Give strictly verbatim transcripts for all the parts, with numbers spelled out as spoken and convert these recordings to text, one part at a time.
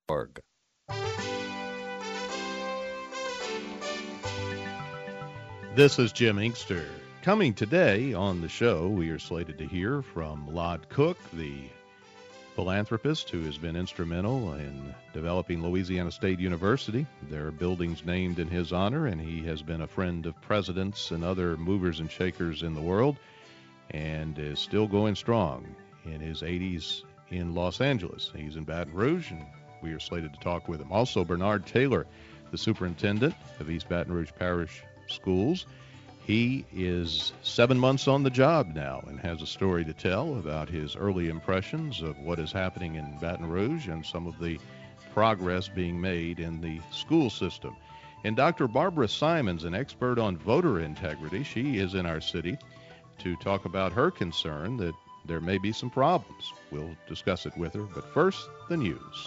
org. This is Jim Inkster. Coming today on the show, we are slated to hear from Lod Cook, the philanthropist who has been instrumental in developing Louisiana State University. There are buildings named in his honor, and he has been a friend of presidents and other movers and shakers in the world and is still going strong in his eighties in Los Angeles. He's in Baton Rouge, and we are slated to talk with him. Also, Bernard Taylor, the superintendent of East Baton Rouge Parish Schools. He is seven months on the job now and has a story to tell about his early impressions of what is happening in Baton Rouge and some of the progress being made in the school system. And Doctor Barbara Simons, an expert on voter integrity, she is in our city to talk about her concern that there may be some problems. We'll discuss it with her, but first, the news.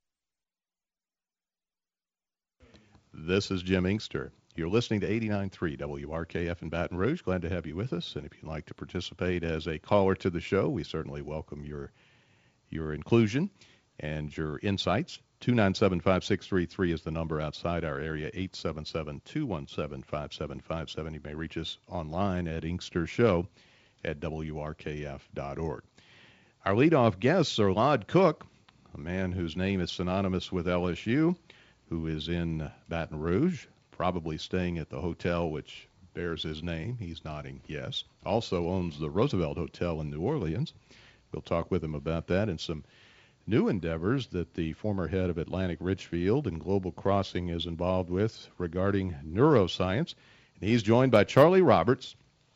This is Jim Inkster. You're listening to eighty-nine point three W R K F in Baton Rouge. Glad to have you with us. And if you'd like to participate as a caller to the show, we certainly welcome your your inclusion and your insights. two nine seven, five six three three is the number outside our area, eight seven seven, two one seven, five seven five seven. You may reach us online at inkstershow at W R K F dot org. Our leadoff guests are Lod Cook, a man whose name is synonymous with L S U, who is in Baton Rouge, probably staying at the hotel which bears his name. He's nodding yes. Also owns the Roosevelt Hotel in New Orleans. We'll talk with him about that and some new endeavors that the former head of Atlantic Richfield and Global Crossing is involved with regarding neuroscience. And he's joined by Charlie Roberts,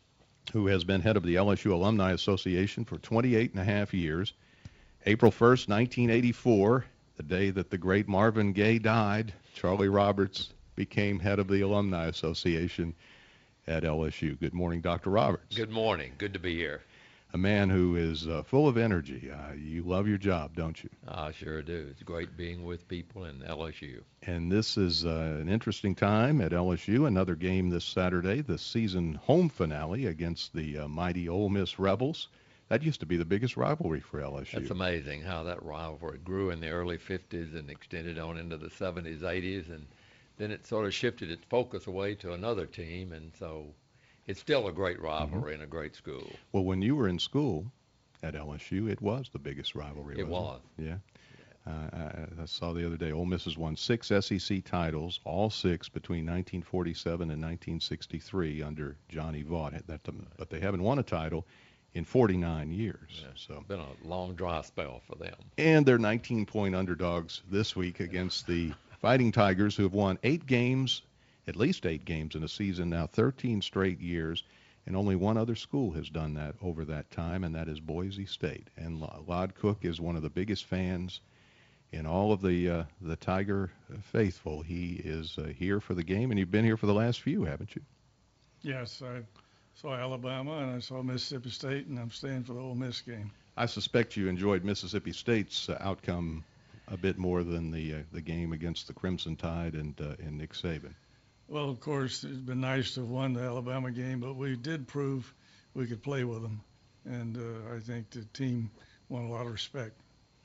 who has been head of the L S U Alumni Association for twenty-eight and a half years. April first, nineteen eighty-four, the day that the great Marvin Gaye died, Charlie Roberts became head of the Alumni Association at L S U. Good morning, Doctor Roberts. Good morning. Good to be here. A man who is uh, full of energy. Uh, you love your job, don't you? I sure do. It's great being with people in L S U. And this is uh, an interesting time at L S U. Another game this Saturday, the season home finale against the uh, mighty Ole Miss Rebels. That used to be the biggest rivalry for L S U. That's amazing how that rivalry grew in the early fifties and extended on into the seventies, eighties, and then it sort of shifted its focus away to another team, and so it's still a great rivalry mm-hmm. and a great school. Well, when you were in school at L S U, it was the biggest rivalry. It was. It? Yeah. yeah. Uh, I, I saw the other day, Ole Miss has won six S E C titles, all six between nineteen forty-seven and nineteen sixty-three under Johnny Vaught. That, but they haven't won a title in forty-nine years. Yeah, so it's been a long, dry spell for them. And they're nineteen-point underdogs this week against the Fighting Tigers, who have won eight games, at least eight games in a season now, thirteen straight years, and only one other school has done that over that time, and that is Boise State. And Lod Cook is one of the biggest fans in all of the uh, the Tiger faithful. He is uh, here for the game, and you've been here for the last few, haven't you? Yes, I saw Alabama, and I saw Mississippi State, and I'm staying for the Ole Miss game. I suspect you enjoyed Mississippi State's uh, outcome a bit more than the uh, the game against the Crimson Tide and uh, and Nick Saban. Well, of course, it's been nice to have won the Alabama game, but we did prove we could play with them, and uh, I think the team won a lot of respect.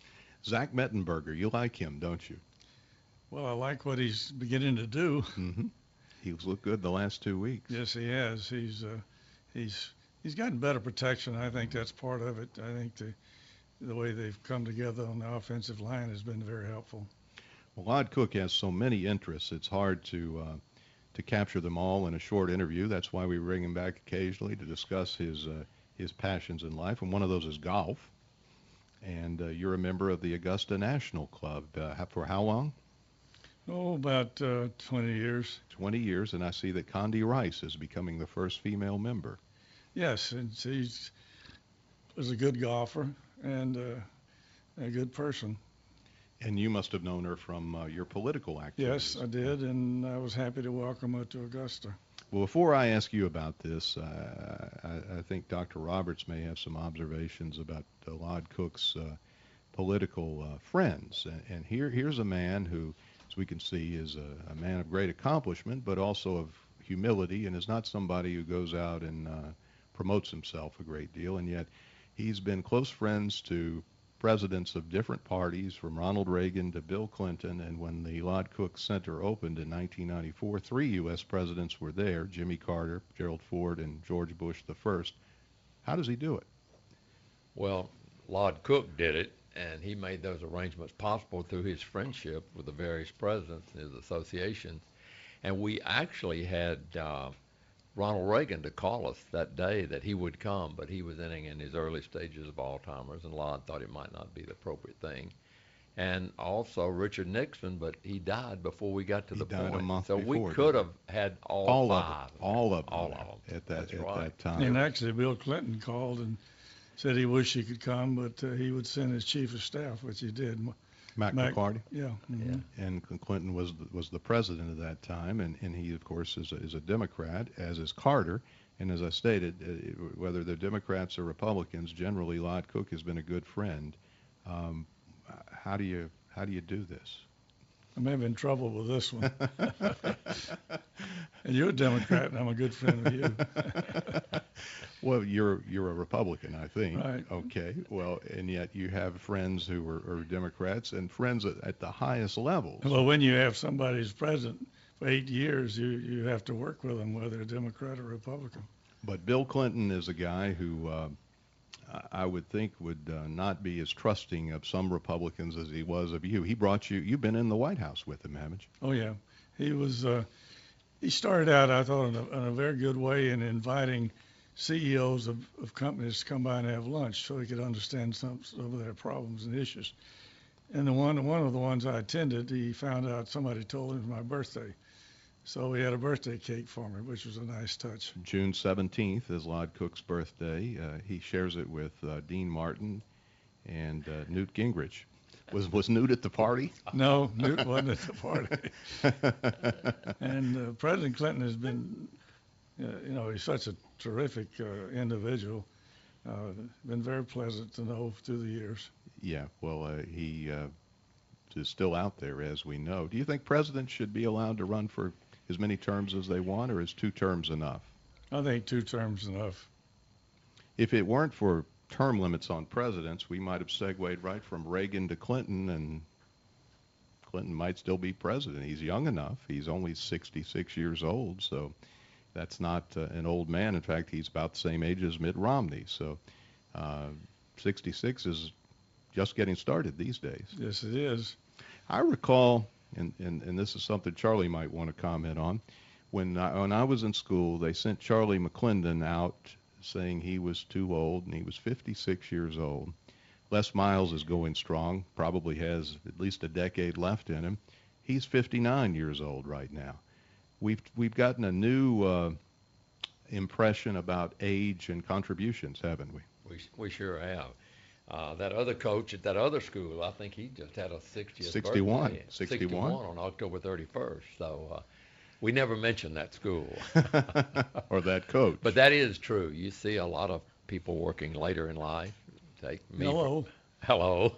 Zach Mettenberger, you like him, don't you? Well, I like what he's beginning to do. Mm-hmm. He's looked good the last two weeks. Yes, he has. He's uh, he's he's gotten better protection. I think that's part of it. I think the the way they've come together on the offensive line has been very helpful. Well, Lod Cook has so many interests, it's hard to uh, to capture them all in a short interview. That's why we bring him back occasionally to discuss his uh, his passions in life, and one of those is golf. And uh, you're a member of the Augusta National Club. Uh, for how long? Oh, about uh, twenty years. twenty years, and I see that Condi Rice is becoming the first female member. Yes, and she's was a good golfer and uh, a good person. And you must have known her from uh, your political activities. Yes, I did, and I was happy to welcome her to Augusta. Well, before I ask you about this, uh, I, I think Doctor Roberts may have some observations about uh, Lod Cook's uh, political uh, friends. And, and here, here's a man who, as we can see, is a, a man of great accomplishment, but also of humility, and is not somebody who goes out and uh, promotes himself a great deal. And yet he's been close friends to presidents of different parties, from Ronald Reagan to Bill Clinton. And when the Lod Cook Center opened in nineteen ninety-four, three U S presidents were there: Jimmy Carter, Gerald Ford, and George Bush the first. How does he do it? Well, Lod Cook did it, and he made those arrangements possible through his friendship with the various presidents and his associations. And we actually had uh, Ronald Reagan to call us that day that he would come, but he was in, in his early stages of Alzheimer's, and Lod thought it might not be the appropriate thing. And also Richard Nixon, but he died before we got to He the died a point. month so before, we could didn't have had all, All five. of them. All of them. All of them. At that, That's at right. that time. And actually, Bill Clinton called and said he wished he could come, but uh, he would send his chief of staff, which he did. Mac, Mac- McCarty. Yeah. mhm. Yeah. And Clinton was the, was the president at that time, and, and he, of course, is a, is a Democrat, as is Carter. And as I stated, uh, whether they're Democrats or Republicans, generally Lod Cook has been a good friend. Um, how do you how do you do this? I'm having trouble with this one. And you're a Democrat, and I'm a good friend of you. Well, you're you're a Republican, I think. Right. Okay. Well, and yet you have friends who are, are Democrats and friends at, at the highest levels. Well, when you have somebody who's president for eight years, you, you have to work with them, whether Democrat or Republican. But Bill Clinton is a guy who uh, I would think would uh, not be as trusting of some Republicans as he was of you. He brought you. You've been in the White House with him, haven't you? Oh, yeah. He was. Uh, he started out, I thought, in a, in a very good way in inviting C E Os of, of companies to come by and have lunch so he could understand some, some of their problems and issues. And the one one of the ones I attended, he found out somebody told him it was my birthday. So he had a birthday cake for me, which was a nice touch. June seventeenth is Lod Cook's birthday. Uh, he shares it with uh, Dean Martin and uh, Newt Gingrich. Was was Newt at the party? No, Newt wasn't at the party. And uh, President Clinton has been, uh, you know, he's such a terrific uh, individual. Uh, been very pleasant to know through the years. Yeah, well, uh, he uh, is still out there, as we know. Do you think presidents should be allowed to run for as many terms as they want, or is two terms enough? I think two terms enough. If it weren't for term limits on presidents, we might have segued right from Reagan to Clinton, and Clinton might still be president. He's young enough. He's only sixty-six years old, so that's not uh, an old man. In fact, he's about the same age as Mitt Romney. So uh, sixty-six is just getting started these days. Yes, it is. I recall, and, and, and this is something Charlie might want to comment on, when I, when I was in school, they sent Charlie McClendon out saying he was too old, and he was fifty-six years old. Les Miles is going strong, probably has at least a decade left in him. He's fifty-nine years old right now. We've we've gotten a new uh, impression about age and contributions, haven't we? We we sure have. Uh, that other coach at that other school, I think he just had a sixtieth sixty-one. birthday. sixty-one. on October thirty-first. So uh, we never mentioned that school. Or that coach. But that is true. You see a lot of people working later in life. Take me. Hello. Hello.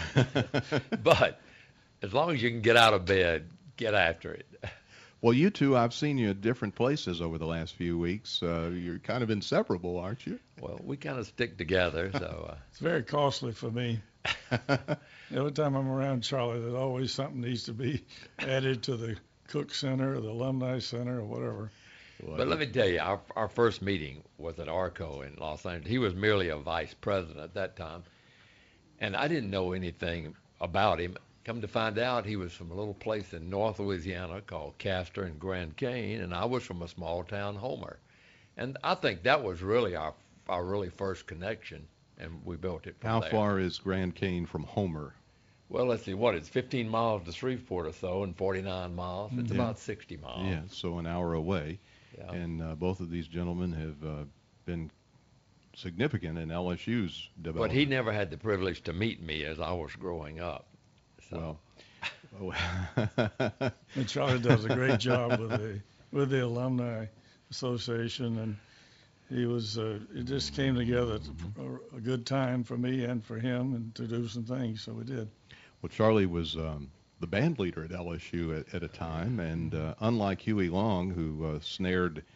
But as long as you can get out of bed, get after it. Well, you two, I've seen you at different places over the last few weeks. Uh, you're kind of inseparable, aren't you? Well, we kind of stick together. So uh, It's very costly for me. Every time I'm around Charlie, there's always something needs to be added to the Cook Center or the Alumni Center or whatever. But let me tell you, our our first meeting was at Arco in Los Angeles. He was merely a vice president at that time, and I didn't know anything about him. Come to find out, he was from a little place in North Louisiana called Castor and Grand Cane, and I was from a small town, Homer. And I think that was really our our really first connection, and we built it from How there. far is Grand Cane from Homer? Well, let's see, what, it's fifteen miles to Shreveport or so, and forty-nine miles. It's Yeah. about sixty miles. Yeah, so an hour away. Yeah. And uh, both of these gentlemen have uh, been significant in L S U's But development. he never had the privilege to meet me as I was growing up. So. Well, And Charlie does a great job with the with the Alumni Association, and he was uh, it just came together at a, a good time for me and for him, and to do some things. So we did. well, Charlie was um, the band leader at L S U at, at a time, and uh, unlike Huey Long, who uh, snared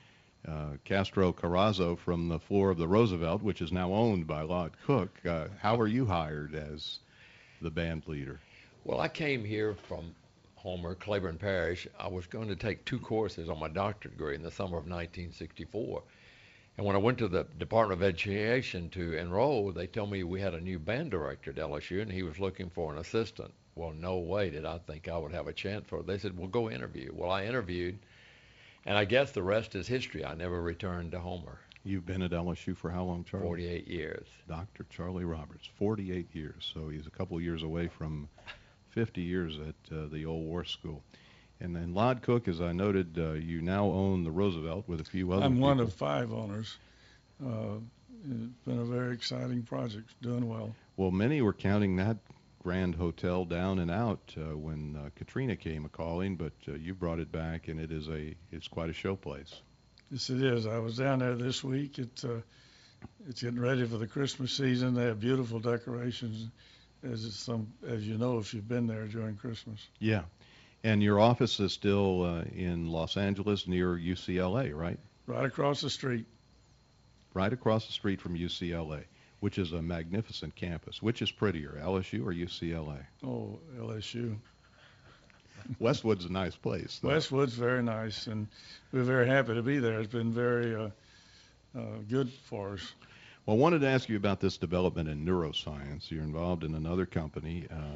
uh, Castro Carrazzo from the floor of the Roosevelt, which is now owned by Lod Cook. Uh, how were you hired as the band leader? Well, I came here from Homer, Claiborne Parish. I was going to take two courses on my doctorate degree in the summer of nineteen sixty-four. And when I went to the Department of Education to enroll, they told me we had a new band director at L S U, and he was looking for an assistant. Well, no way did I think I would have a chance for it. They said, well, go interview. Well, I interviewed, and I guess the rest is history. I never returned to Homer. You've been at L S U for how long, Charlie? forty-eight years. Doctor Charlie Roberts, forty-eight years. So he's a couple of years away from fifty years at uh, the old war school. And then Lod Cook, as I noted, uh, you now own the Roosevelt with a few other I'm people. one of five owners. Uh, it's been a very exciting project, doing well. Well, many were counting that grand hotel down and out uh, when uh, Katrina came a-calling, but uh, you brought it back, and it is a it's quite a showplace. Yes, it is. I was down there this week. It, uh, it's getting ready for the Christmas season. They have beautiful decorations, as it's some, as you know, if you've been there during Christmas. Yeah. And your office is still uh, in Los Angeles near U C L A, right? Right across the street. Right across the street from U C L A, which is a magnificent campus. Which is prettier, L S U or U C L A? Oh, L S U. Westwood's a nice place, though. Westwood's very nice, and we're very happy to be there. It's been very uh, uh, good for us. Well, I wanted to ask you about this development in neuroscience. You're involved in another company, uh,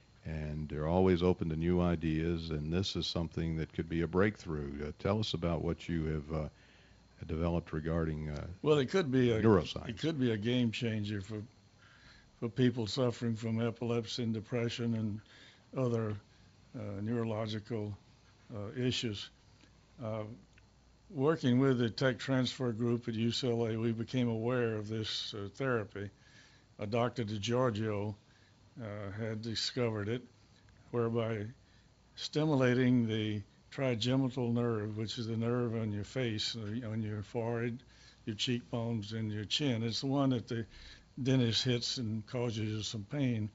and they're always open to new ideas, and this is something that could be a breakthrough. Uh, tell us about what you have uh, developed regarding uh, Well, it could be a neuroscience. It could be a game changer for for people suffering from epilepsy and depression and other uh, neurological uh, issues. Uh, working with the tech transfer group at U C L A, we became aware of this uh, therapy. Uh, Doctor DiGiorgio uh, had discovered it, whereby stimulating the trigeminal nerve, which is the nerve on your face, uh, on your forehead, your cheekbones, and your chin. It's the one that the dentist hits and causes you some pain.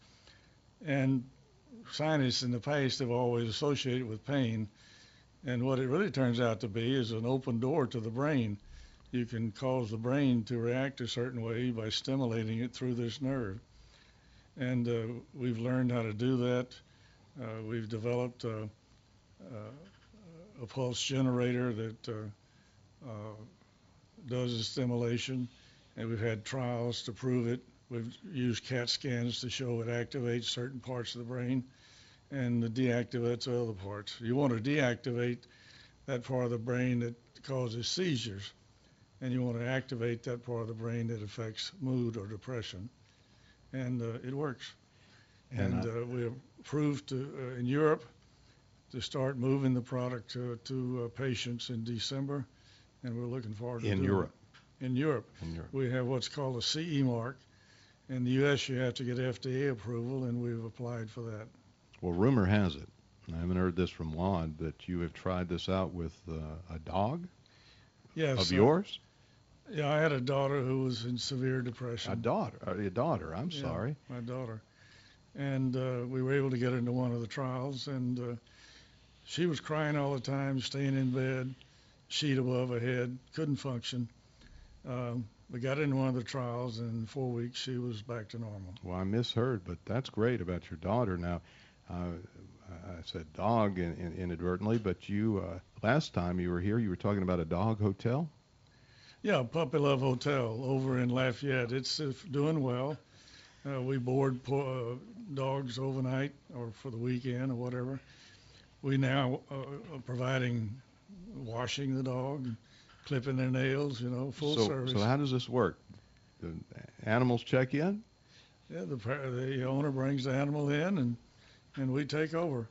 And scientists in the past have always associated with pain. And what it really turns out to be is an open door to the brain. You can cause the brain to react a certain way by stimulating it through this nerve. And uh, we've learned how to do that. Uh, we've developed uh, uh, a pulse generator that uh, uh, does the stimulation, and we've had trials to prove it. We've used CAT scans to show it activates certain parts of the brain and deactivates other parts. You want to deactivate that part of the brain that causes seizures, and you want to activate that part of the brain that affects mood or depression. And uh, it works. And, and uh, we approved to, uh, in Europe to start moving the product to, to uh, patients in December, and we're looking forward to in doing Europe. it. In Europe. In Europe. We have what's called a C E mark. In the U S, you have to get F D A approval, and we've applied for that. Well, rumor has it, I haven't heard this from Lod, that you have tried this out with uh, a dog Yes. of uh, yours? Yeah, I had a daughter who was in severe depression. A daughter. uh, A daughter. I'm Yeah, sorry. My daughter. And uh, we were able to get her into one of the trials, and uh, she was crying all the time, staying in bed, sheet above her head, couldn't function. Um, we got into one of the trials, and in four weeks she was back to normal. Well, I misheard, but that's great about your daughter. Now, uh, I said dog in, in, inadvertently, but you uh, last time you were here, you were talking about a dog hotel. Yeah, Puppy Love Hotel over in Lafayette. It's uh, doing well. Uh, we board po- uh, dogs overnight or for the weekend or whatever. We now uh, are providing washing the dog, clipping their nails, you know, full so, service. So how does this work? The animals check in? Yeah, the par- the owner brings the animal in, and and we take over.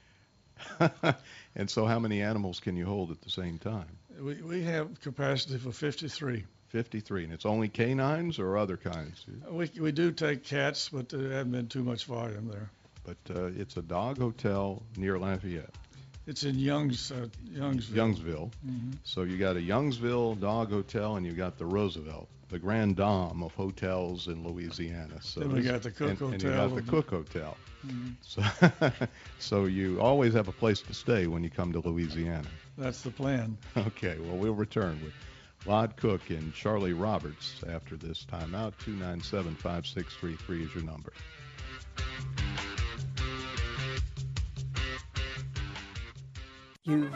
And so how many animals can you hold at the same time? We we have capacity for fifty-three. fifty-three, and it's only canines or other kinds? We we do take cats, but there hasn't been too much volume there. But uh, it's a dog hotel near Lafayette. It's in Youngs, uh, Youngsville. Youngsville. hmm So you got a Youngsville dog hotel, and you got the Roosevelt, the grand dame of hotels in Louisiana. So Then we this- got the Cook and, Hotel. and you got the Cook Hotel. Mhm. So, so you always have a place to stay when you come to Louisiana. That's the plan. Okay, well, we'll return with Lod Cook and Charlie Roberts after this timeout. two nine seven, five six three three is your number. You've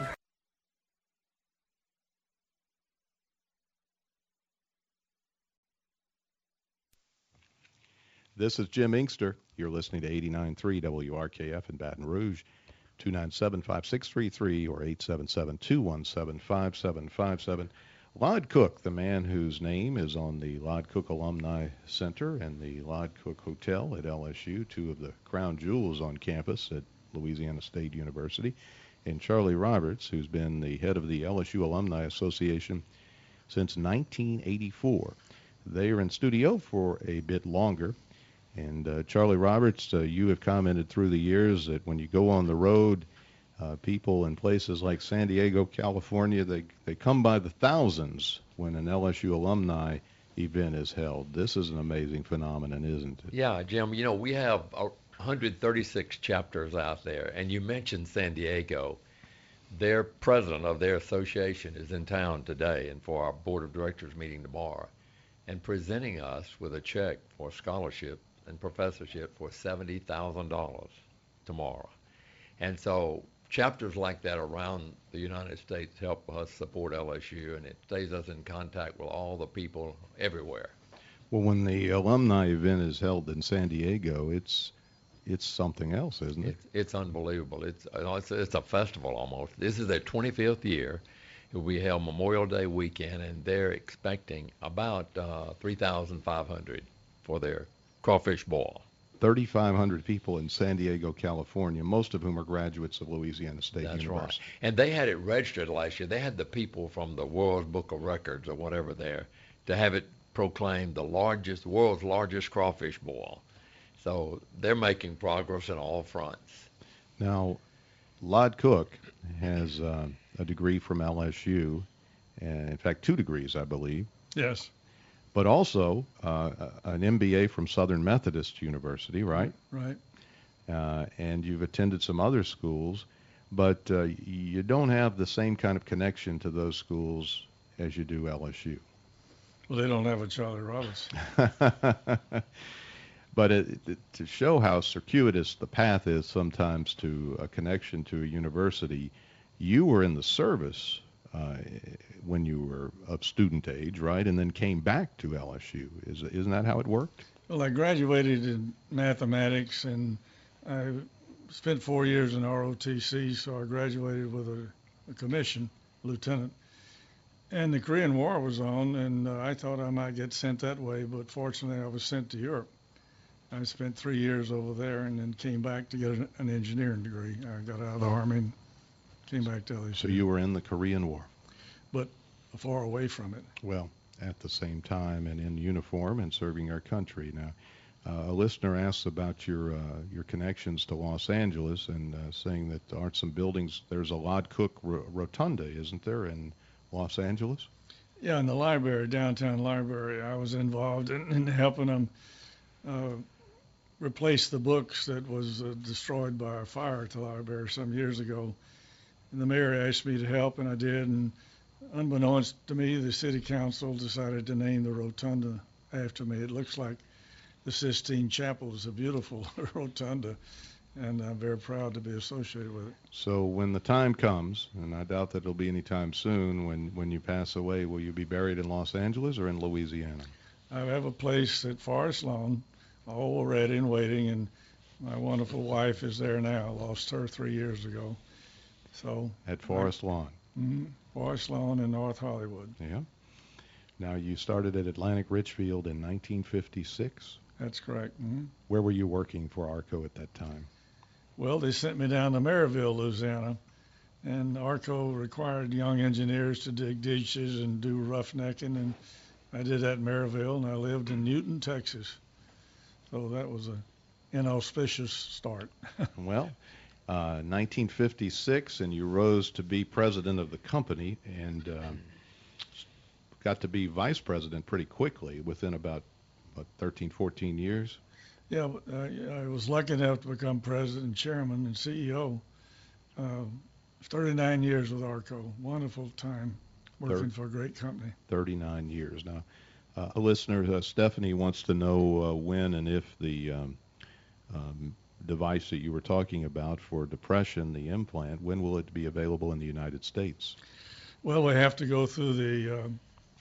This is Jim Inkster. You're listening to eighty-nine point three W R K F in Baton Rouge. two nine seven, five six three three or eight seven seven, two one seven, five seven five seven. Lod Cook, the man whose name is on the Lod Cook Alumni Center and the Lod Cook Hotel at L S U, two of the crown jewels on campus at Louisiana State University, and Charlie Roberts, who's been the head of the L S U Alumni Association since nineteen eighty-four. They are in studio for a bit longer. And uh, Charlie Roberts, uh, you have commented through the years that when you go on the road, uh, people in places like San Diego, California, they, they come by the thousands when an L S U alumni event is held. This is an amazing phenomenon, isn't it? Yeah, Jim, you know, we have one hundred thirty-six chapters out there, and you mentioned San Diego. Their president of their association is in town today and for our board of directors meeting tomorrow, and presenting us with a check for scholarship and professorship for seventy thousand dollars tomorrow. And so chapters like that around the United States help us support L S U, and it stays us in contact with all the people everywhere. Well, when the alumni event is held in San Diego, it's it's something else, isn't it? It's, it's unbelievable. It's, it's it's a festival almost. This is their twenty-fifth year. It will be held Memorial Day weekend, and they're expecting about uh, three thousand five hundred for their crawfish boil. thirty-five hundred people in San Diego, California, most of whom are graduates of Louisiana State That's University. right. And they had it registered last year. They had the people from the World Book of Records or whatever there to have it proclaimed the largest, world's largest crawfish boil. So they're making progress on all fronts. Now, Lod Cook has uh, a degree from L S U, and in fact, two degrees, I believe. Yes. But also uh, an M B A from Southern Methodist University, right? Right. Uh, and you've attended some other schools, but uh, you don't have the same kind of connection to those schools as you do L S U. Well, they don't have a Charlie Roberts. But it, it, to show how circuitous the path is sometimes to a connection to a university, you were in the service uh, when you were of student age, right, and then came back to L S U. Is, isn't that how it worked? Well, I graduated in mathematics, and I spent four years in R O T C, so I graduated with a, a commission, lieutenant. And the Korean War was on, and uh, I thought I might get sent that way, but fortunately I was sent to Europe. I spent three years over there and then came back to get an, an engineering degree. I got out of the Army and came back to L S U. So you were in the Korean War? But far away from it. Well, at the same time and in uniform and serving our country. Now, uh, a listener asks about your uh, your connections to Los Angeles and uh, saying that there aren't some buildings. There's a Lod Cook ro- Rotunda, isn't there, in Los Angeles? Yeah, in the library, downtown library, I was involved in, in helping them uh, replace the books that was uh, destroyed by a fire at the library some years ago. And the mayor asked me to help, and I did. And unbeknownst to me, the city council decided to name the rotunda after me. It looks like the Sistine Chapel is a beautiful rotunda, and I'm very proud to be associated with it. So when the time comes, and I doubt that it'll be any time soon, when, when you pass away, will you be buried in Los Angeles or in Louisiana? I have a place at Forest Lawn, all ready and waiting, and my wonderful wife is there now. I lost her three years ago. So At Forest Lawn? Mm-hmm. Forest Lawn in North Hollywood. Yeah. Now, you started at Atlantic Richfield in nineteen fifty-six. That's correct. Mm-hmm. Where were you working for ARCO at that time? Well, they sent me down to Maryville, Louisiana, and ARCO required young engineers to dig ditches and do roughnecking, and I did that in Maryville, and I lived in Newton, Texas. So that was a inauspicious start. Well, uh, nineteen fifty-six, and you rose to be president of the company, and um, got to be vice president pretty quickly, within about, what, thirteen, fourteen years? Yeah, I, I was lucky enough to become president, chairman, and C E O uh, thirty-nine years with Arco. Wonderful time working Thir- for a great company. thirty-nine years now. Uh, a listener, uh, Stephanie, wants to know uh, when and if the um, um, device that you were talking about for depression, the implant, when will it be available in the United States? Well, we have to go through the um,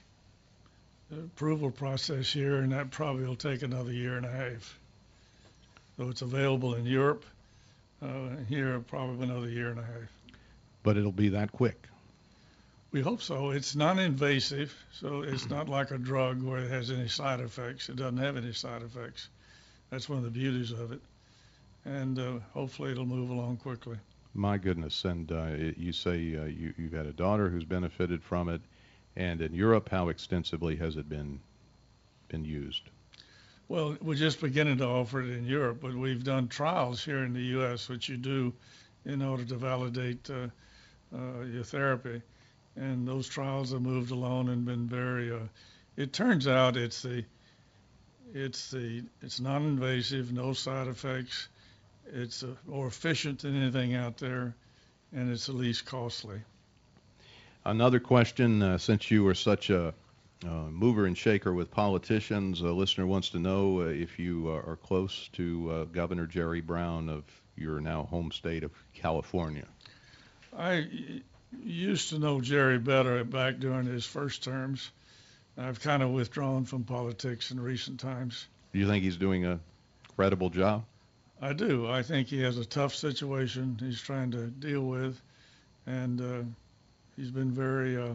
approval process here, and that probably will take another year and a half. So it's available in Europe. Uh, here, probably another year and a half. But it'll be that quick. We hope so. It's non-invasive, so it's not like a drug where it has any side effects. It doesn't have any side effects. That's one of the beauties of it. And uh, hopefully it'll move along quickly. My goodness. And uh, it, you say uh, you, you've had a daughter who's benefited from it. And in Europe, how extensively has it been been used? Well, we're just beginning to offer it in Europe, but we've done trials here in the U S, which you do in order to validate uh, uh, your therapy. And those trials have moved along and been very. Uh, it turns out it's the, it's the, it's non-invasive, no side effects. It's uh, more efficient than anything out there, and it's the least costly. Another question, uh, since you were such a uh, mover and shaker with politicians, a listener wants to know uh, if you uh, are close to uh, Governor Jerry Brown of your now home state of California. I used to know Jerry better back during his first terms. I've kind of withdrawn from politics in recent times. Do you think he's doing a credible job? I do. I think he has a tough situation he's trying to deal with, and uh, he's been very, uh,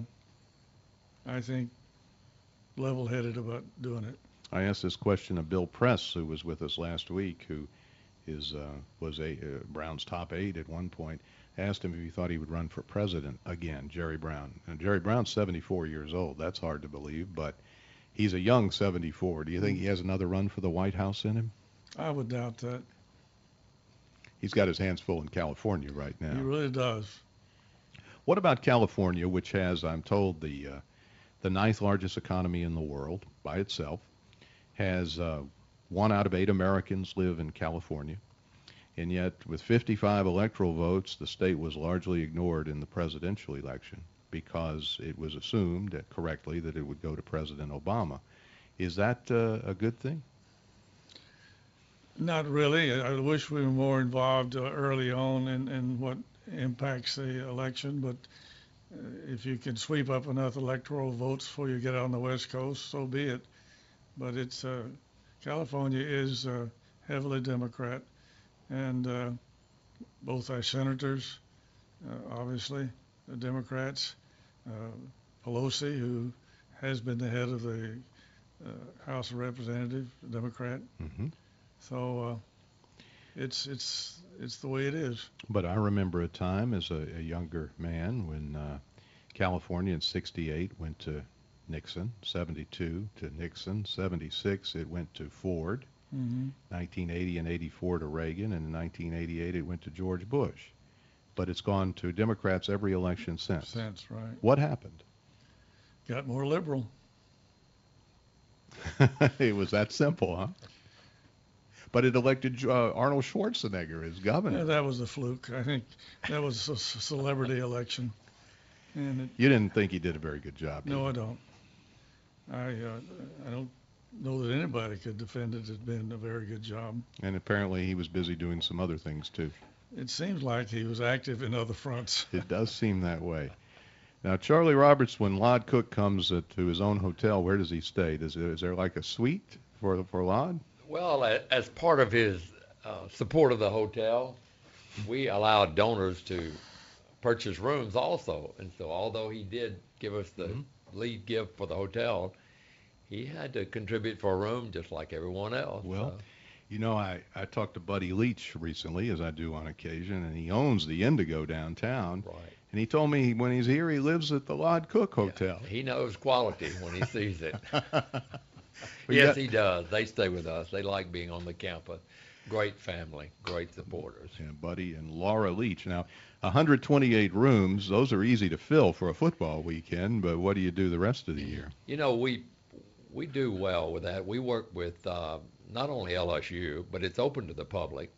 I think, level-headed about doing it. I asked this question of Bill Press, who was with us last week, who is uh, was a uh, Brown's top aide at one point. Asked him if he thought he would run for president again, Jerry Brown. And Jerry Brown's seventy-four years old. That's hard to believe, but he's a young seventy-four. Do you think he has another run for the White House in him? I would doubt that. He's got his hands full in California right now. He really does. What about California, which has, I'm told, the uh, the ninth largest economy in the world by itself, has uh, one out of eight Americans live in California. And yet, with fifty-five electoral votes, the state was largely ignored in the presidential election because it was assumed uh, correctly that it would go to President Obama. Is that uh, a good thing? Not really. I I wish we were more involved uh, early on in, in what impacts the election, but uh, if you can sweep up enough electoral votes before you get on the West Coast, so be it. But it's uh, California is uh, heavily Democrat, and uh, both our senators, uh, obviously, the Democrats, uh, Pelosi, who has been the head of the uh, House of Representatives, Democrat. Mm-hmm. So uh, it's it's it's the way it is. But I remember a time as a, a younger man when uh, California in sixty-eight went to Nixon, seventy-two to Nixon, seventy-six it went to Ford, Mm-hmm. nineteen eighty and eighty-four to Reagan, and in nineteen eighty-eight it went to George Bush. But it's gone to Democrats every election since. Sense, right? What happened? Got more liberal. It was that simple, huh? But it elected uh, Arnold Schwarzenegger as governor. Yeah, that was a fluke. I think that was a c- celebrity election, and it, You didn't think he did a very good job, did no, you? I don't. I uh, I don't know that anybody could defend it as being a very good job. And apparently he was busy doing some other things, too. It seems like he was active in other fronts. It does seem that way. Now, Charlie Roberts, when Lod Cook comes uh, to his own hotel, where does he stay? Does, is there like a suite for for Lod? Well, a- as part of his uh, support of the hotel, we allowed donors to purchase rooms also. And so although he did give us the Mm-hmm. lead gift for the hotel, he had to contribute for a room just like everyone else. Well, So, You know, I, I talked to Buddy Leach recently, as I do on occasion, and he owns the Indigo downtown. right. And he told me when he's here, he lives at the Lod Cook Hotel. He knows quality when he sees it. Well, you Yes, got- he does. They stay with us. They like being on the campus. Great family, great supporters. Yeah, Buddy and Laura Leach. Now, one hundred twenty-eight rooms, those are easy to fill for a football weekend, but what do you do the rest of the year? You know, we we do well with that. We work with uh, not only L S U, but it's open to the public.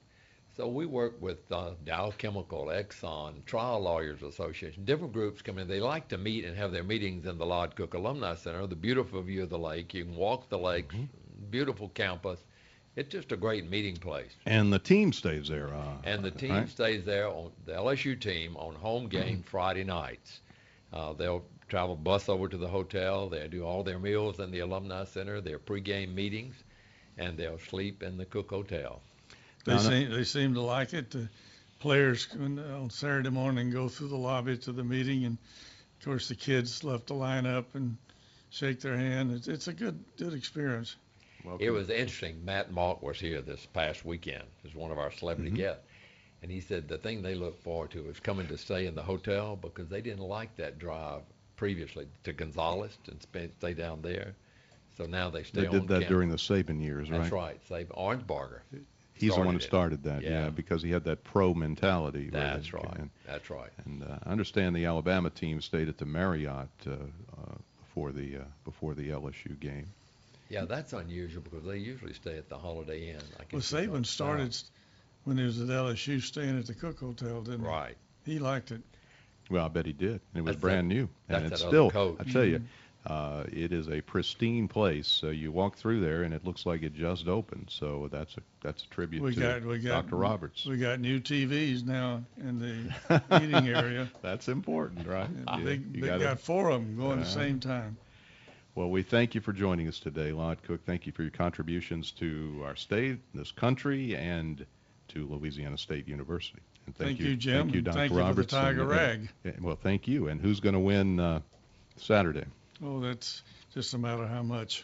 So we work with uh, Dow Chemical, Exxon, Trial Lawyers Association, different groups come in. They like to meet and have their meetings in the Lod Cook Alumni Center, the beautiful view of the lake. You can walk the lake, Mm-hmm. beautiful campus. It's just a great meeting place. And the team stays there. Uh, And the team right? stays there, on the L S U team, on home game Friday nights. Uh, they'll travel bus over to the hotel. They do all their meals in the Alumni Center, their pregame meetings, and they'll sleep in the Cook Hotel. They Now, no- seem they seem to like it. The players can, on Saturday morning go through the lobby to the meeting, and of course the kids love to line up and shake their hand. It's it's a good good experience. Welcome. It was interesting. Matt Malk was here this past weekend as one of our celebrity Mhm. guests. And he said the thing they look forward to is coming to stay in the hotel because they didn't like that drive previously to Gonzales and spend, stay down there. So now they stay They on did that campus. during the Saban years, right? That's right. Save Orangebarger. He's the one who started started that, Yeah. yeah, because he had that pro mentality. where That's they- right. And, That's right. and uh, I understand the Alabama team stayed at the Marriott uh, uh, before the uh, before the L S U game. Yeah, that's unusual because they usually stay at the Holiday Inn. I Well, guess it's Saban on started south. when he was at L S U, staying at the Cook Hotel, didn't Right. he? He liked it. Well, I bet he did. It was That's brand that- new, and that's it's that other still. coach. I tell you, uh, it is a pristine place. So you walk through there, and it looks like it just opened. So that's a that's a tribute We to got we got Doctor Roberts. We got new T Vs now in the eating area. That's important, right? And Yeah, they you they gotta- got four of them going at the Uh, same time. Well, we thank you for joining us today, Lod Cook. Thank you for your contributions to our state, this country, and to Louisiana State University. And Thank you, Jim. Thank you, and Doctor Thank you Roberts. for the Tiger and, uh, Rag. yeah, well, thank you. And who's going to win uh, Saturday? Oh, that's just a matter of how much.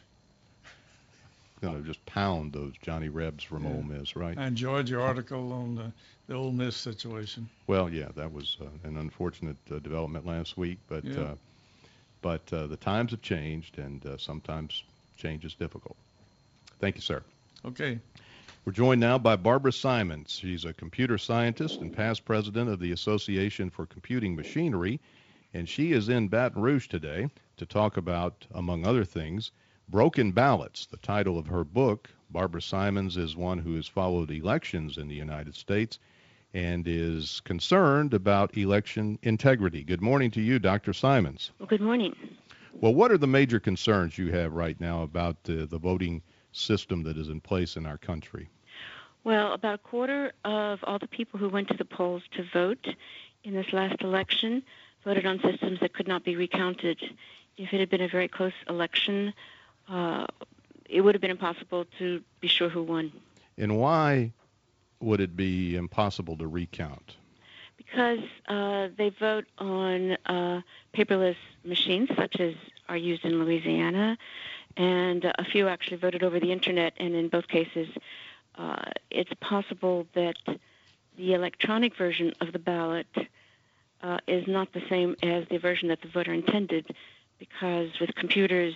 Going to just pound those Johnny Rebs from Yeah. Ole Miss, right? I enjoyed your article on the, the Ole Miss situation. Well, yeah, that was uh, an unfortunate uh, development last week, but Yeah. uh, but uh, the times have changed, and uh, sometimes change is difficult. Thank you, sir. Okay. We're joined now by Barbara Simons. She's a computer scientist and past president of the Association for Computing Machinery, and she is in Baton Rouge today to talk about, among other things, Broken Ballots, the title of her book. Barbara Simons is one who has followed elections in the United States and is concerned about election integrity. Good morning to you, Doctor Simons. Well, good morning. Well, what are the major concerns you have right now about uh, the voting system that is in place in our country? Well, about a quarter of all the people who went to the polls to vote in this last election voted on systems that could not be recounted. If it had been a very close election, uh, it would have been impossible to be sure who won. And why would it be impossible to recount? Because uh, they vote on uh, paperless machines, such as are used in Louisiana, and uh, a few actually voted over the Internet, and in both cases, uh, it's possible that the electronic version of the ballot uh, is not the same as the version that the voter intended, because with computers,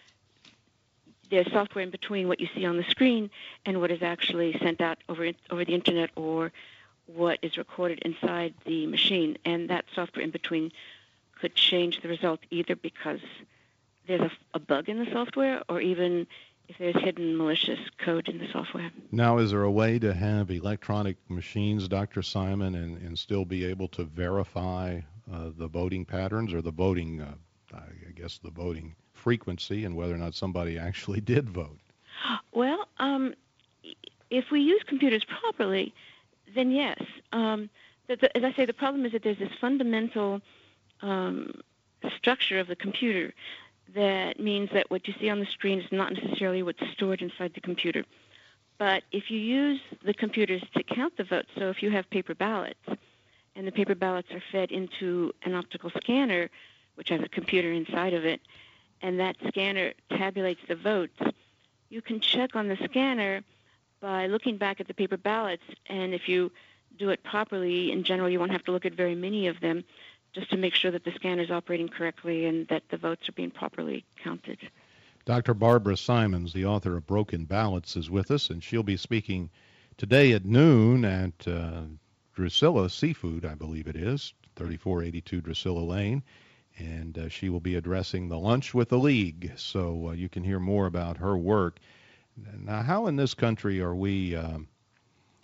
there's software in between what you see on the screen and what is actually sent out over over the Internet or what is recorded inside the machine, and that software in between could change the result either because there's a, a bug in the software or even if there's hidden malicious code in the software. Now, is there a way to have electronic machines, Doctor Simon, and, and still be able to verify uh, the voting patterns or the voting, uh, I guess the voting frequency and whether or not somebody actually did vote? Well, um, if we use computers properly, then yes. Um, the, the, as I say, the problem is that there's this fundamental um, structure of the computer that means that what you see on the screen is not necessarily what's stored inside the computer. But if you use the computers to count the votes, so if you have paper ballots, and the paper ballots are fed into an optical scanner, which has a computer inside of it, and that scanner tabulates the votes, you can check on the scanner by looking back at the paper ballots, and if you do it properly, in general, you won't have to look at very many of them, just to make sure that the scanner is operating correctly and that the votes are being properly counted. Doctor Barbara Simons, the author of Broken Ballots, is with us, and she'll be speaking today at noon at uh, Drusilla Seafood, I believe it is, thirty-four eighty-two Drusilla Lane, and uh, she will be addressing the Lunch with the League, so uh, you can hear more about her work. Now, how in this country are we um,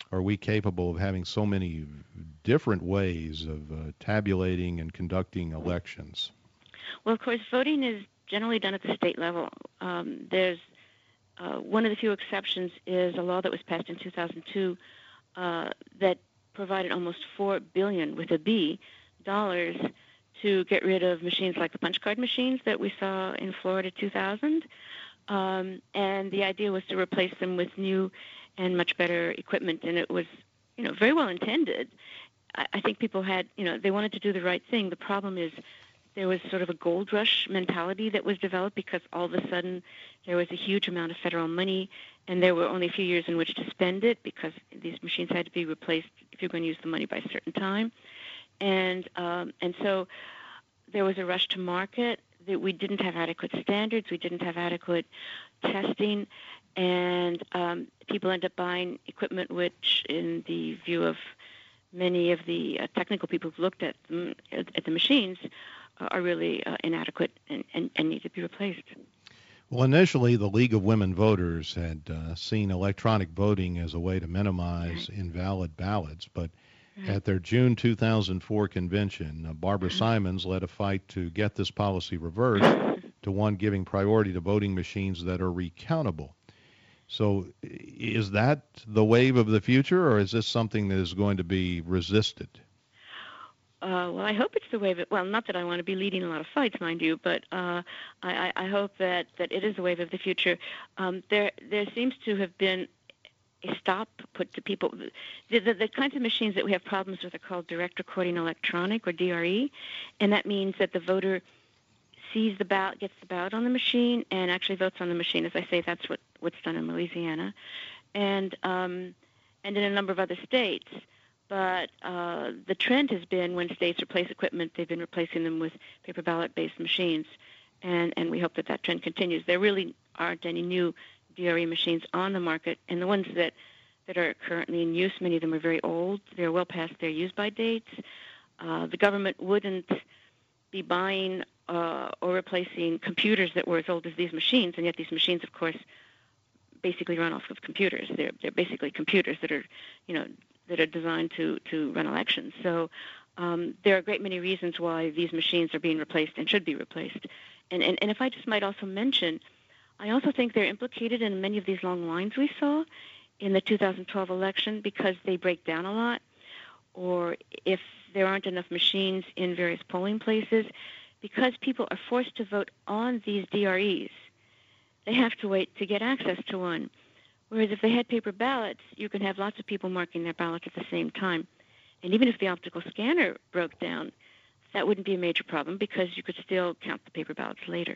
are we capable of having so many different ways of uh, tabulating and conducting elections? Well, of course, voting is generally done at the state level. Um, there's uh, one of the few exceptions is a law that was passed in two thousand two uh, that provided almost four billion with a B dollars to get rid of machines like the punch card machines that we saw in Florida two thousand. Um, and the idea was to replace them with new and much better equipment, and it was, you know, very well intended. I, I think people had, you know, they wanted to do the right thing. The problem is there was sort of a gold rush mentality that was developed because all of a sudden there was a huge amount of federal money, and there were only a few years in which to spend it because these machines had to be replaced if you're going to use the money by a certain time. And um, and so there was a rush to market. That we didn't have adequate standards, we didn't have adequate testing, and um, people end up buying equipment which, in the view of many of the uh, technical people who've looked at them, at the machines, uh, are really uh, inadequate and, and, and need to be replaced. Well, initially, the League of Women Voters had uh, seen electronic voting as a way to minimize right. invalid ballots, but right. at their June two thousand four convention, uh, Barbara Simons led a fight to get this policy reversed to one giving priority to voting machines that are recountable. So is that the wave of the future, or is this something that is going to be resisted? Uh, well, I hope it's the wave. Of, well, not that I want to be leading a lot of fights, mind you, but uh, I, I hope that, that it is the wave of the future. Um, there, there seems to have been a stop put to people. The, the, the kinds of machines that we have problems with are called direct recording electronic, or D R E, and that means that the voter sees the ballot, gets the ballot on the machine, and actually votes on the machine. As I say, that's what, what's done in Louisiana, and um, and in a number of other states. But uh, the trend has been when states replace equipment, they've been replacing them with paper ballot-based machines, and, and we hope that that trend continues. There really aren't any new D R E machines on the market, and the ones that, that are currently in use, many of them are very old. They're well past their use-by dates. Uh, the government wouldn't be buying uh, or replacing computers that were as old as these machines, and yet these machines, of course, basically run off of computers. They're, they're basically computers that are, you know, that are designed to, to run elections. So um, there are a great many reasons why these machines are being replaced and should be replaced. And, and, and if I just might also mention, I also think they're implicated in many of these long lines we saw in the two thousand twelve election because they break down a lot, or if there aren't enough machines in various polling places, because people are forced to vote on these D R Es, they have to wait to get access to one. Whereas if they had paper ballots, you could have lots of people marking their ballots at the same time. And even if the optical scanner broke down, that wouldn't be a major problem because you could still count the paper ballots later.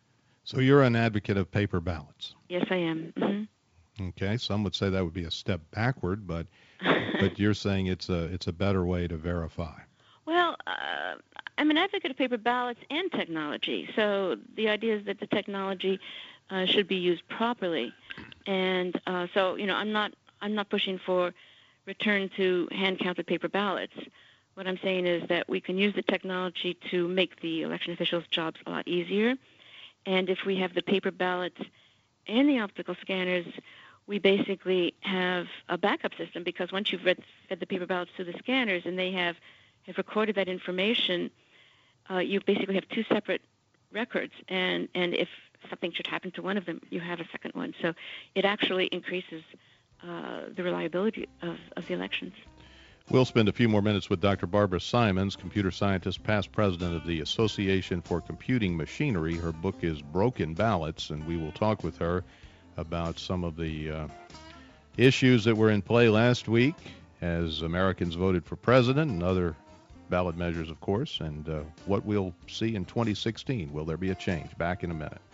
So you're an advocate of paper ballots? Yes, I am. Mm-hmm. Okay. Some would say that would be a step backward, but but you're saying it's a it's a better way to verify. Well, uh, I'm an advocate of paper ballots and technology. So the idea is that the technology uh, should be used properly. And uh, so, you know, I'm not I'm not pushing for return to hand-counted paper ballots. What I'm saying is that we can use the technology to make the election officials' jobs a lot easier. And if we have the paper ballots and the optical scanners, we basically have a backup system because once you've read, fed the paper ballots to the scanners and they have, have recorded that information, uh, you basically have two separate records. And, and if something should happen to one of them, you have a second one. So it actually increases uh, the reliability of, of the elections. We'll spend a few more minutes with Doctor Barbara Simons, computer scientist, past president of the Association for Computing Machinery. Her book is Broken Ballots, and we will talk with her about some of the uh, issues that were in play last week as Americans voted for president and other ballot measures, of course, and uh, what we'll see in twenty sixteen. Will there be a change? Back in a minute.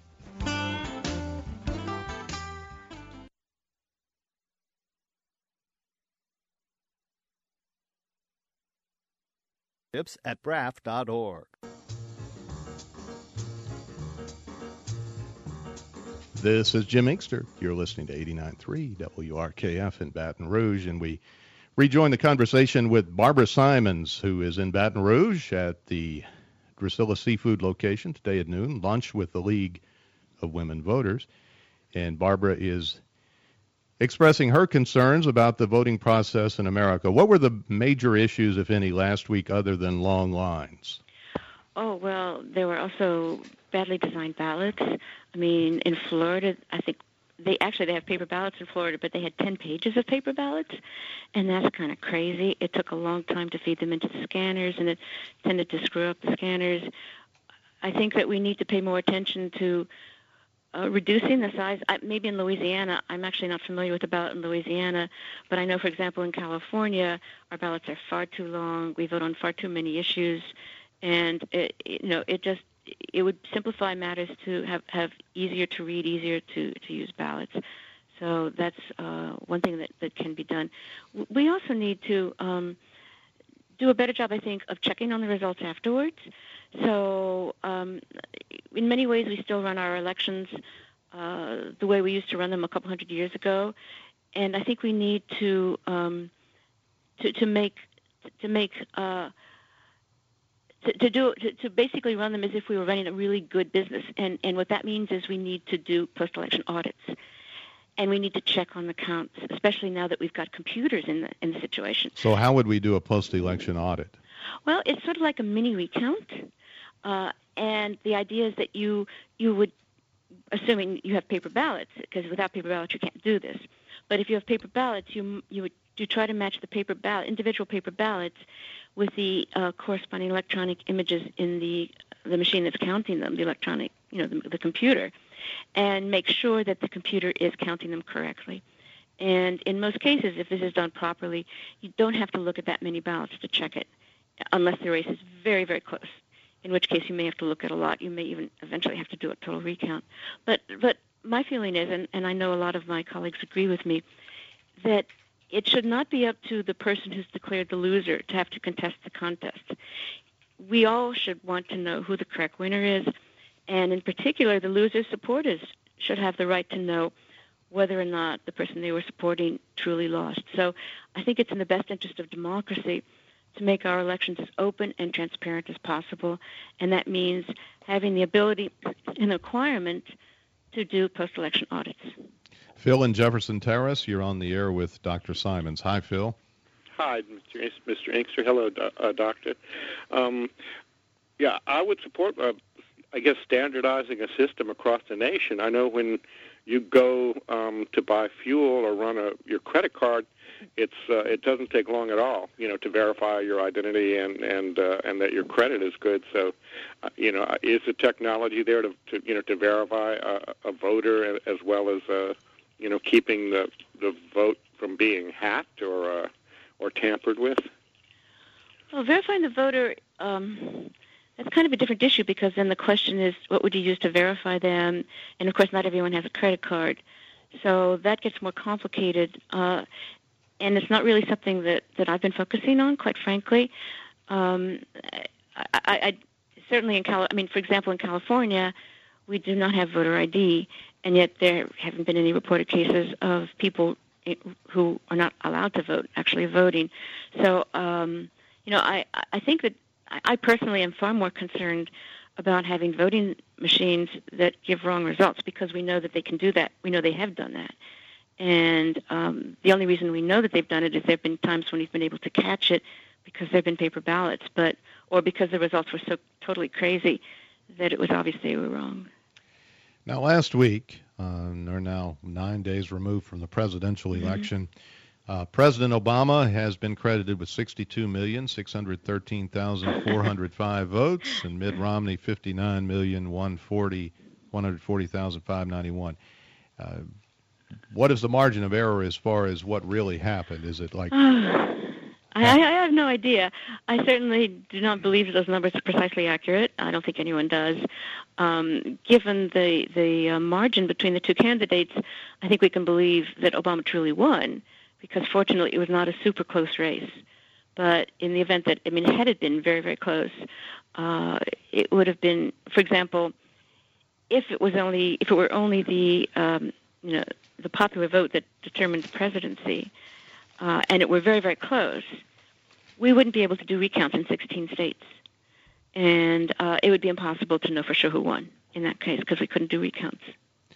at braff dot org. This is Jim Inkster. You're listening to eighty-nine point three W R K F in Baton Rouge, and we rejoin the conversation with Barbara Simons, who is in Baton Rouge at the Drusilla Seafood location today at noon, lunch with the League of Women Voters. And Barbara is expressing her concerns about the voting process in America. What were the major issues, if any, last week other than long lines? Oh, well, there were also badly designed ballots. I mean, in Florida, I think they actually they have paper ballots in Florida, but they had ten pages of paper ballots, and that's kind of crazy. It took a long time to feed them into the scanners, and it tended to screw up the scanners. I think that we need to pay more attention to uh, reducing the size. I, maybe in Louisiana, I'm actually not familiar with the ballot in Louisiana, but I know, for example, in California, our ballots are far too long. We vote on far too many issues, and it, it, you know, it just it would simplify matters to have, have easier to read, easier to, to use ballots. So that's uh, one thing that, that can be done. We also need to um, do a better job, I think, of checking on the results afterwards. So um, in many ways, we still run our elections uh, the way we used to run them a couple hundred years ago, and I think we need to um, to, to make to make uh, To, to do to, to basically run them as if we were running a really good business, and and what that means is we need to do post-election audits, and we need to check on the counts, especially now that we've got computers in the in the situation. So how would we do a post-election audit? Well, it's sort of like a mini recount, uh, and the idea is that you you would, assuming you have paper ballots, because without paper ballots you can't do this, but if you have paper ballots, you you would you try to match the paper ballot, individual paper ballots, with the uh, corresponding electronic images in the the machine that's counting them, the electronic, you know, the, the computer, and make sure that the computer is counting them correctly. And in most cases, if this is done properly, you don't have to look at that many ballots to check it, unless the race is very, very close, in which case you may have to look at a lot. You may even eventually have to do a total recount. But but my feeling is, and, and I know a lot of my colleagues agree with me, that it should not be up to the person who's declared the loser to have to contest the contest. We all should want to know who the correct winner is, and in particular, the loser's supporters should have the right to know whether or not the person they were supporting truly lost. So I think it's in the best interest of democracy to make our elections as open and transparent as possible, and that means having the ability and the requirement to do post-election audits. Phil in Jefferson Terrace, you're on the air with Doctor Simons. Hi, Phil. Hi, Mister Is- Mister Inkster. Hello, do- uh, Doctor. Um, yeah, I would support, uh, I guess, standardizing a system across the nation. I know when you go um, to buy fuel or run a, your credit card, it's uh, it doesn't take long at all, you know, to verify your identity and and uh, and that your credit is good. So, uh, you know, is the technology there to, to you know to verify a, a voter as well as uh, you know, keeping the the vote from being hacked or uh, or tampered with? Well, verifying the voter, um, that's kind of a different issue, because then the question is, what would you use to verify them? And of course, not everyone has a credit card, so that gets more complicated. Uh, and it's not really something that, that I've been focusing on, quite frankly. Um, I, I, I certainly in Cali- I mean, for example, in California, we do not have voter I D, and yet there haven't been any reported cases of people who are not allowed to vote actually voting. So, um, you know, I, I think that I personally am far more concerned about having voting machines that give wrong results, because we know that they can do that. We know they have done that. And um, the only reason we know that they've done it is there have been times when we've been able to catch it because there have been paper ballots, but or because the results were so totally crazy that it was obvious they were wrong. Now, last week, uh, we're now nine days removed from the presidential Mm-hmm. election, uh, President Obama has been credited with sixty-two million, six hundred thirteen thousand, four hundred five votes, and Mitt Romney, fifty-nine million, one hundred forty thousand, five hundred ninety-one. Uh, what is the margin of error as far as what really happened? Is it like... I, I have no idea. I certainly do not believe that those numbers are precisely accurate. I don't think anyone does. Um, given the, the uh, margin between the two candidates, I think we can believe that Obama truly won, because fortunately it was not a super close race. But in the event that, I mean, had it been very, very close, uh, it would have been, for example, if it was only, if it were only the, um, you know, the popular vote that determined the presidency, uh, and it were very, very close, we wouldn't be able to do recounts in sixteen states. And uh, it would be impossible to know for sure who won in that case, because we couldn't do recounts.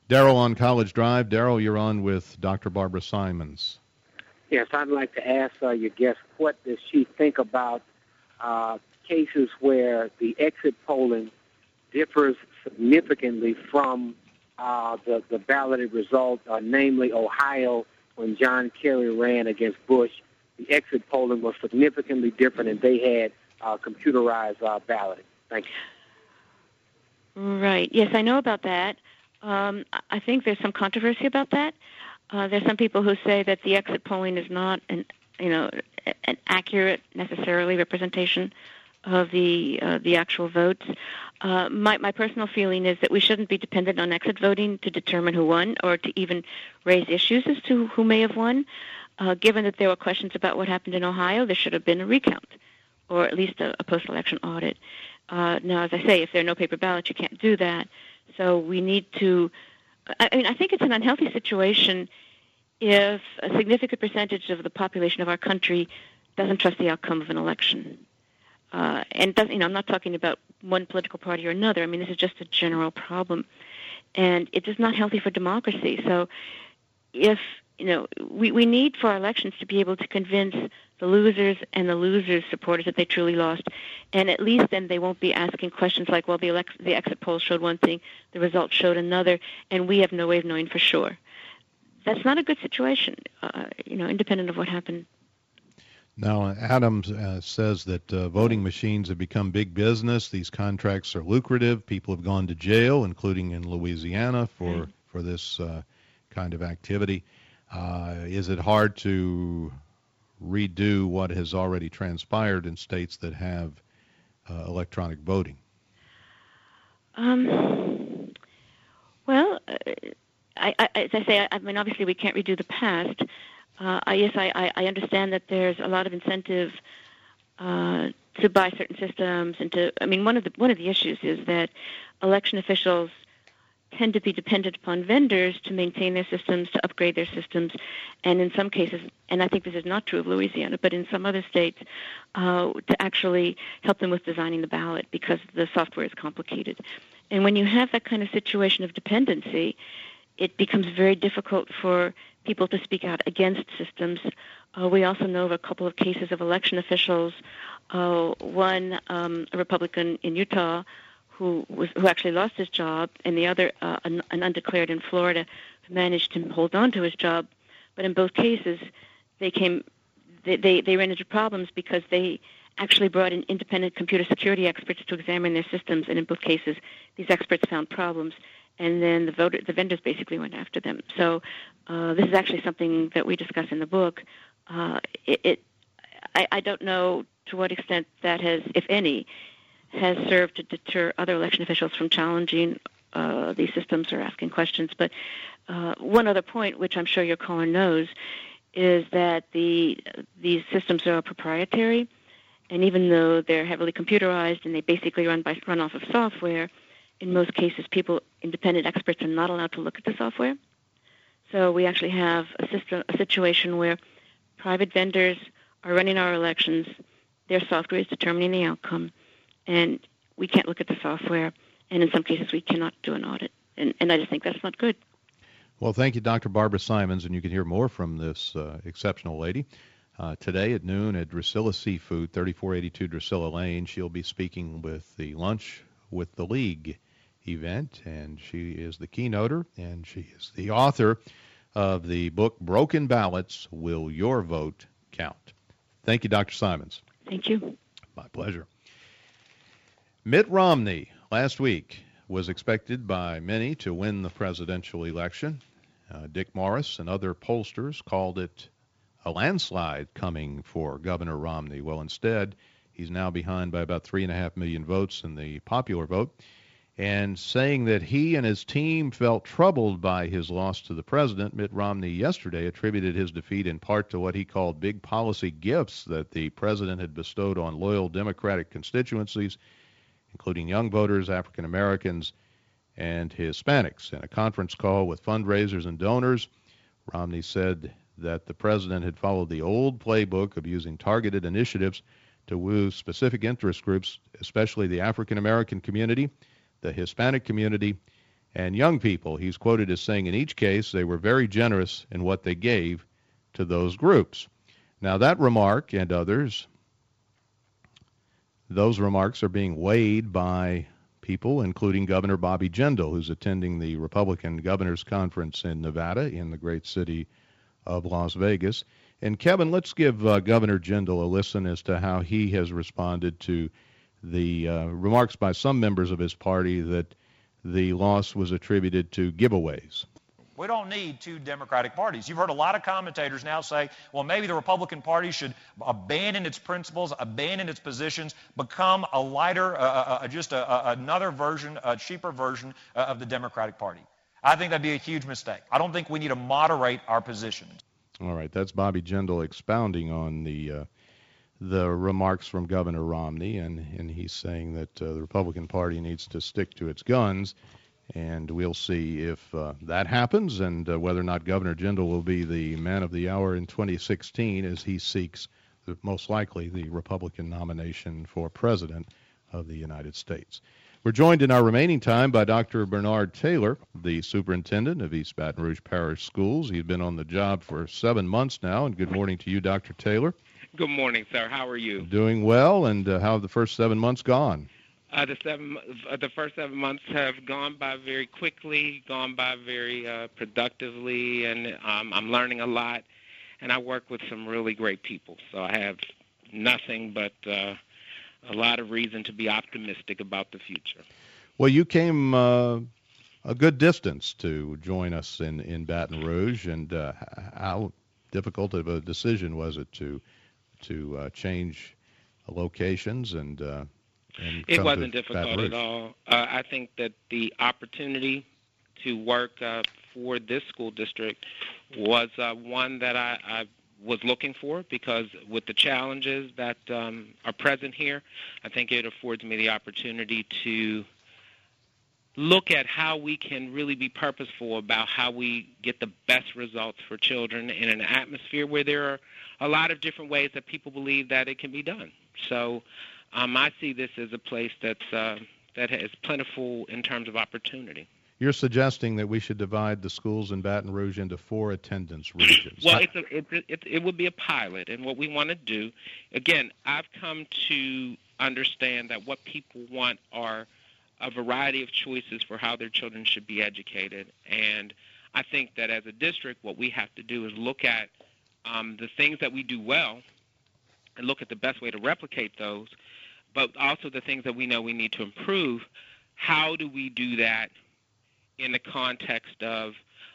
Daryl on College Drive. Daryl, you're on with Doctor Barbara Simons. Yes, I'd like to ask uh, your guest, what does she think about uh, cases where the exit polling differs significantly from uh, the, the balloted result, uh, namely Ohio, when John Kerry ran against Bush. The exit polling was significantly different, and they had uh, computerized uh, balloting. Thank you. Right. Yes, I know about that. Um, I think there's some controversy about that. Uh, there's some people who say that the exit polling is not an, you know, an accurate necessarily representation of the uh, the actual votes. Uh, my my personal feeling is that we shouldn't be dependent on exit voting to determine who won or to even raise issues as to who may have won. Uh, given that there were questions about what happened in Ohio, there should have been a recount, or at least a, a post-election audit. Uh, now, as I say, if there are no paper ballots, you can't do that. So we need to, I mean, I think it's an unhealthy situation if a significant percentage of the population of our country doesn't trust the outcome of an election. Uh, and doesn't, you know, I'm not talking about one political party or another. I mean, this is just a general problem. And it is not healthy for democracy. So if, you know, we, we need for our elections to be able to convince the losers and the losers' supporters that they truly lost. And at least then they won't be asking questions like, well, the, elect- the exit polls showed one thing, the results showed another, and we have no way of knowing for sure. That's not a good situation, uh, you know, independent of what happened. Now, Adams uh, says that uh, voting machines have become big business. These contracts are lucrative. People have gone to jail, including in Louisiana, for, mm. for this uh, kind of activity. Uh, is it hard to redo what has already transpired in states that have uh, electronic voting? Um, well, uh, I, I, as I say, I, I mean, obviously we can't redo the past. Uh, I, yes, I, I understand that there's a lot of incentive uh, to buy certain systems, and to. I mean, one of the one of the issues is that election officials tend to be dependent upon vendors to maintain their systems, to upgrade their systems, and in some cases, and I think this is not true of Louisiana, but in some other states, uh, to actually help them with designing the ballot because the software is complicated. And when you have that kind of situation of dependency, it becomes very difficult for people to speak out against systems. Uh, we also know of a couple of cases of election officials, uh, one, um, a Republican in Utah, who was who actually lost his job, and the other, uh, an, an undeclared in Florida, who managed to hold on to his job. But in both cases, they came, they, they, they ran into problems because they actually brought in independent computer security experts to examine their systems, and in both cases, these experts found problems, and then the voter, the vendors basically went after them. So uh, this is actually something that we discuss in the book. Uh, it, it I, I don't know to what extent that has, if any, has served to deter other election officials from challenging uh, these systems or asking questions. But uh, one other point, which I'm sure your caller knows, is that the these systems are proprietary, and even though they're heavily computerized and they basically run by run off of software, in most cases, people, independent experts, are not allowed to look at the software. So we actually have a system, a situation where private vendors are running our elections, their software is determining the outcome, and we can't look at the software, and in some cases we cannot do an audit. And, and I just think that's not good. Well, thank you, Doctor Barbara Simons, and you can hear more from this uh, exceptional lady uh, today at noon at Drusilla Seafood, thirty-four eighty-two Drusilla Lane. She'll be speaking with the Lunch with the League event, and she is the keynoter, and she is the author of the book, Broken Ballots, Will Your Vote Count? Thank you, Doctor Simons. Thank you. My pleasure. Mitt Romney last week was expected by many to win the presidential election. Uh, Dick Morris and other pollsters called it a landslide coming for Governor Romney. Well, instead, he's now behind by about three and a half million votes in the popular vote, and saying that he and his team felt troubled by his loss to the president. Mitt Romney yesterday attributed his defeat in part to what he called big policy gifts that the president had bestowed on loyal Democratic constituencies, including young voters, African Americans, and Hispanics. In a conference call with fundraisers and donors, Romney said that the president had followed the old playbook of using targeted initiatives to woo specific interest groups, especially the African American community, the Hispanic community, and young people. He's quoted as saying in each case they were very generous in what they gave to those groups. Now that remark and others, those remarks are being weighed by people, including Governor Bobby Jindal, who's attending the Republican Governors Conference in Nevada in the great city of Las Vegas. And Kevin, let's give uh, Governor Jindal a listen as to how he has responded to the uh, remarks by some members of his party that the loss was attributed to giveaways. We don't need two Democratic parties. You've heard a lot of commentators now say, well, maybe the Republican Party should abandon its principles, abandon its positions, become a lighter, uh, uh, just a, a, another version, a cheaper version uh, of the Democratic Party. I think that'd be a huge mistake. I don't think we need to moderate our positions. All right, that's Bobby Jindal expounding on the uh, the remarks from Governor Romney, and, and he's saying that uh, the Republican Party needs to stick to its guns. And we'll see if uh, that happens and uh, whether or not Governor Jindal will be the man of the hour in twenty sixteen as he seeks, the, most likely, the Republican nomination for president of the United States. We're joined in our remaining time by Doctor Bernard Taylor, the superintendent of East Baton Rouge Parish Schools. He's been on the job for seven months now. And good morning to you, Doctor Taylor. Good morning, sir. How are you? Doing well. And uh, how have the first seven months gone? Uh, the seven, uh, the first seven months have gone by very quickly, gone by very uh, productively, and um, I'm learning a lot. And I work with some really great people, so I have nothing but uh, a lot of reason to be optimistic about the future. Well, you came uh, a good distance to join us in, in Baton Rouge, and uh, how difficult of a decision was it to to uh, change locations and? Uh, It wasn't difficult at all. Uh, I think that the opportunity to work uh, for this school district was uh, one that I, I was looking for, because with the challenges that um, are present here, I think it affords me the opportunity to look at how we can really be purposeful about how we get the best results for children in an atmosphere where there are a lot of different ways that people believe that it can be done. So Um, I see this as a place that's uh, that is plentiful in terms of opportunity. You're suggesting that we should divide the schools in Baton Rouge into four attendance regions. Well, it's a, it, it, it would be a pilot, and what we want to do, again, I've come to understand that what people want are a variety of choices for how their children should be educated, and I think that as a district, what we have to do is look at um, the things that we do well and look at the best way to replicate those, but also the things that we know we need to improve. How do we do that in the context of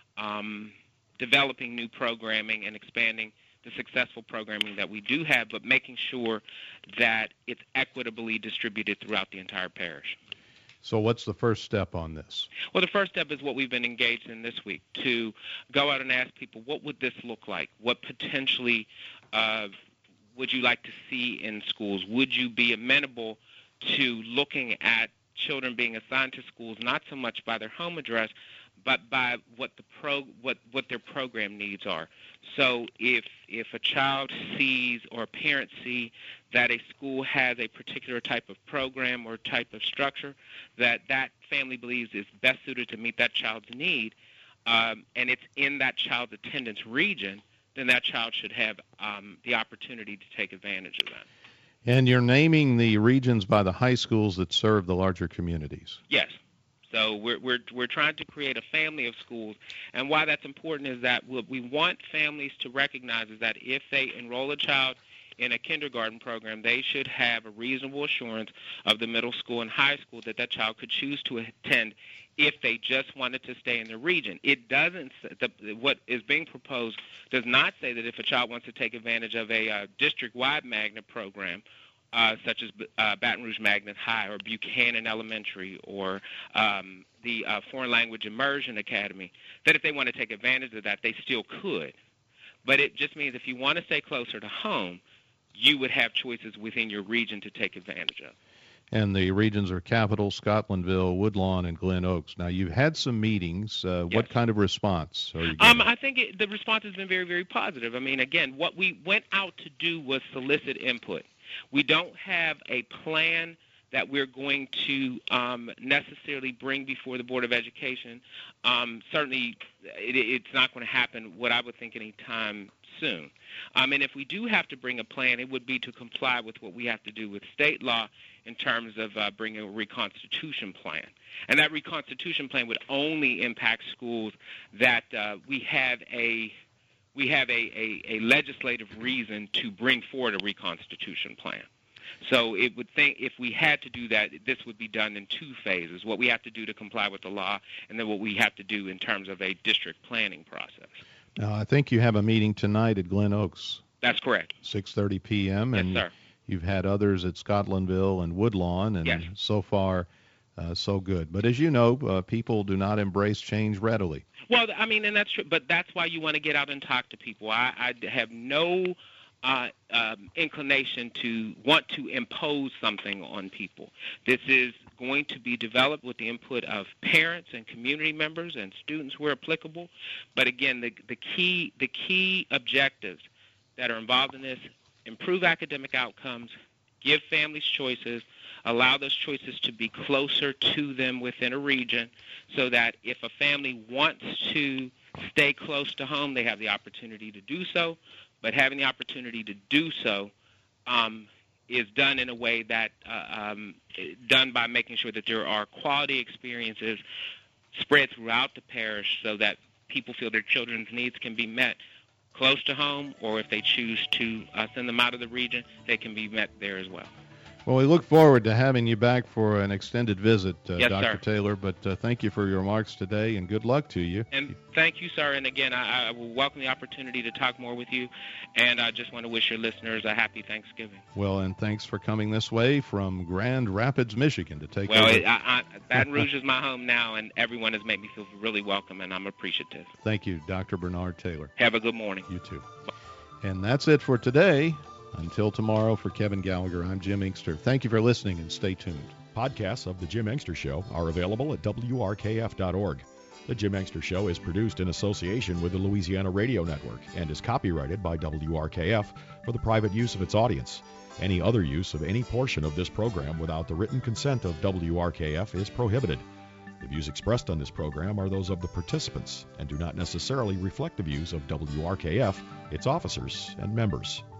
um, developing new programming and expanding the successful programming that we do have, but making sure that it's equitably distributed throughout the entire parish? So what's the first step on this? Well, the first step is what we've been engaged in this week, to go out and ask people, what would this look like? What potentially uh, would you like to see in schools? Would you be amenable to looking at children being assigned to schools not so much by their home address, but by what the pro what what their program needs are? So if if a child sees or a parent see that a school has a particular type of program or type of structure that that family believes is best suited to meet that child's need, um, and it's in that child's attendance region, then that child should have um, the opportunity to take advantage of that. And you're naming the regions by the high schools that serve the larger communities. Yes. So we're we're we're trying to create a family of schools, and why that's important is that what we want families to recognize is that if they enroll a child in a kindergarten program, they should have a reasonable assurance of the middle school and high school that that child could choose to attend if they just wanted to stay in the region. It doesn't, the, what is being proposed does not say that if a child wants to take advantage of a uh, district-wide magnet program, uh, such as uh, Baton Rouge Magnet High or Buchanan Elementary or um, the uh, Foreign Language Immersion Academy, that if they want to take advantage of that, they still could. But it just means if you want to stay closer to home, you would have choices within your region to take advantage of. And the regions are Capital, Scotlandville, Woodlawn, and Glen Oaks. Now, you've had some meetings. Uh, yes. What kind of response are you getting? Um, getting? I think it, the response has been very, very positive. I mean, again, what we went out to do was solicit input. We don't have a plan that we're going to um, necessarily bring before the Board of Education. Um, certainly, it, it's not going to happen, what I would think, any time soon. Um, and if we do have to bring a plan, it would be to comply with what we have to do with state law in terms of uh, bringing a reconstitution plan. And that reconstitution plan would only impact schools that uh, we have a we have a, a, a legislative reason to bring forward a reconstitution plan. So it would think if we had to do that, this would be done in two phases, what we have to do to comply with the law and then what we have to do in terms of a district planning process. Now, I think you have a meeting tonight at Glen Oaks. That's correct. six thirty p.m. Yes, and sir. You've had others at Scotlandville and Woodlawn, and yes. so far, uh, so good. But as you know, uh, people do not embrace change readily. Well, I mean, and that's true, but that's why you want to get out and talk to people. I, I have no uh, um, inclination to want to impose something on people. This is going to be developed with the input of parents and community members and students where applicable. But again, the, the key the key objectives that are involved in this: improve academic outcomes, give families choices, allow those choices to be closer to them within a region so that if a family wants to stay close to home, they have the opportunity to do so. But having the opportunity to do so um, is done in a way that uh, um, done by making sure that there are quality experiences spread throughout the parish so that people feel their children's needs can be met close to home, or if they choose to uh, send them out of the region, they can be met there as well. Well, we look forward to having you back for an extended visit, uh, yes, Doctor sir. Taylor. But uh, thank you for your remarks today, and good luck to you. And thank you, sir. And again, I, I will welcome the opportunity to talk more with you. And I just want to wish your listeners a happy Thanksgiving. Well, and thanks for coming this way from Grand Rapids, Michigan, to take well, over. Well, I, I, Baton Rouge is my home now, and everyone has made me feel really welcome, and I'm appreciative. Thank you, Doctor Bernard Taylor. Have a good morning. You too. And that's it for today. Until tomorrow, for Kevin Gallagher, I'm Jim Inkster. Thank you for listening, and stay tuned. Podcasts of The Jim Inkster Show are available at W R K F dot org. The Jim Inkster Show is produced in association with the Louisiana Radio Network and is copyrighted by W R K F for the private use of its audience. Any other use of any portion of this program without the written consent of W R K F is prohibited. The views expressed on this program are those of the participants and do not necessarily reflect the views of W R K F, its officers, and members.